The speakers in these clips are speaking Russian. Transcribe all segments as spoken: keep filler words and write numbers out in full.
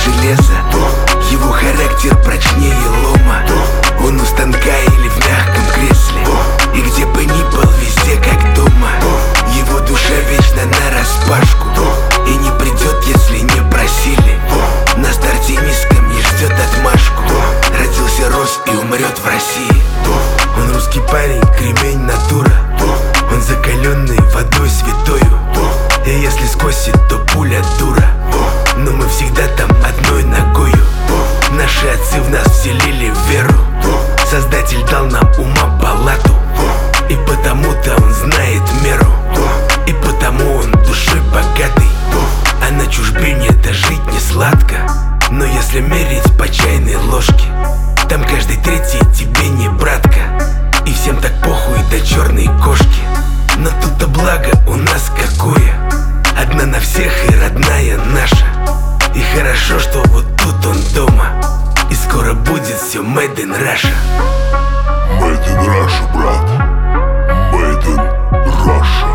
железа, его характер прочнее лома. Он у станка или в мягком кресле, и где бы ни был, везде как дома. Его душа вечно нараспашку и не придет, если не просили. На старте низком не ждет отмашку. Родился, рос и умрет в России. Он русский парень, кремень натура. Он закаленный водой святою, и если скосит, то пуля дура. Но мы всегда там одной ногою. Наши отцы в нас вселили веру. Создатель дал нам ума палату, и потому-то он знает меру, и потому он душой богатый. А на чужбине это жить не сладко. Но если мерить по чайной ложке, там каждый третий тебе не братка. И всем так похуй до черной кошки. Но тут-то благо у нас какое: одна на всех и родная наша. И хорошо, что вот тут он дома, и скоро будет все made in Russia. Made in Russia, брат. Made in Russia.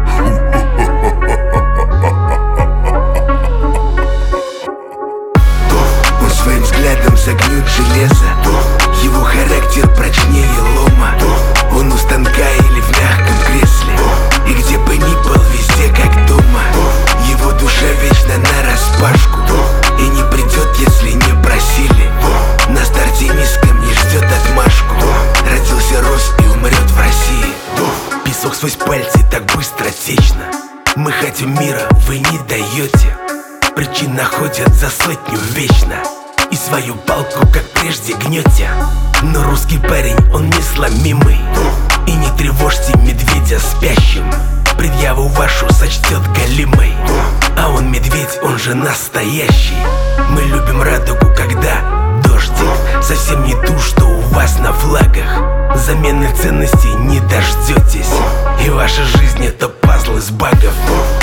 Он своим взглядом загнет железо, его характер прочнее лома. Он у станка или в мягком кресле, и где бы ни был, везде как дома. Его душа вечно нараспашку и не придет, если не просили. На старте низком не ждет отмашку. Родился, рос и умрет в России. Песок сквозь пальцы так быстро течно. Мы хотим мира, вы не даете. Причин находят за сотню вечно, и свою палку, как прежде, гнете. Но русский парень, он несломимый, и не тревожьте медведя спящим. Предъяву вашу сочтет галимой, а он медведь, он же настоящий. Мы любим радугу, когда дождик, совсем не ту, что у вас на флагах. Замены ценностей не дождетесь, и ваша жизнь это пазл из багов.